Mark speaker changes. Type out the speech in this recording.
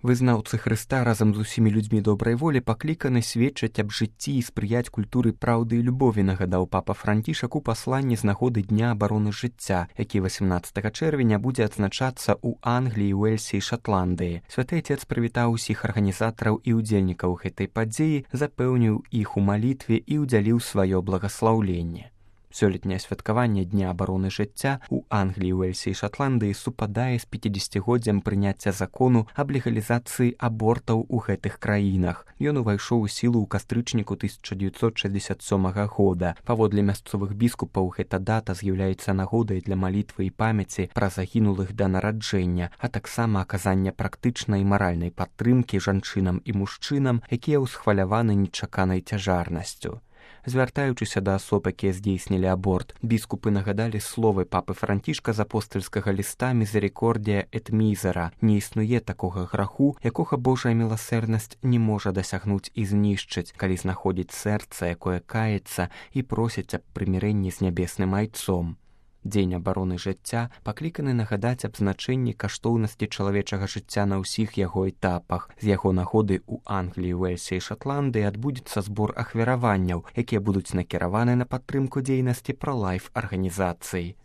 Speaker 1: Вызнаўцы Хрыста разам з усімі людзьмі добрай волі пакліканы сведчыць аб жыцці і спрыяць культуры праўды і любові, нагадаў папа Францішак у пасланні з нагоды Дня абароны жыцця, які 18 чэрвеня будзе адзначацца ў Англіі, Уэльсе і Шатландыі. Святы Отец прывітаў усіх арганізатараў і ўдзельнікаў гэтай падзеі, запэўніў іх у малітве і ўдзяліў сваё благаслаўленне. Сёлетняе святкаванне Дня абароны жыцця ў Англіі, Уэльсе і Шатландыі супадае з 50-годдзям прыняцця закону аб легалізацыі абортаў у гэтых краінах. Ён увайшоў у сілу ў кастрычніку 1967 года. Паводле мясцовых біскупаў, гэта дата з'яўляецца нагодай для малітвы і памяці пра загінулых да нараджэння, а таксама аказання практычнай і маральнай падтрымкі жанчынам і мужчынам, якія ўсхваляваны нечаканай цяжарнасцю. Звяртаючыся да асоб, якія здзейснілі аборт, біскупы нагадалі словы папы Францішка з апостальскага ліста «Мізерикордія эт мізера». Не існуе такога граху, якога Божая міласэрнасць не можа дасягнуць і знішчыць, калі знаходзіць сэрца, якое каецца і просіць аб прымірэнні з нябесным айцом. Дзень абароны жыцця пакліканы нагадаць аб значэнні каштоўнасці чалавечага жыцця на ўсіх яго этапах. З яго нагоды ў Англіі, Уэльсе і Шатландыі адбудзецца збор ахвяраванняў, якія будуць накіраваны на падтрымку дзейнасці пралайф арганізацый.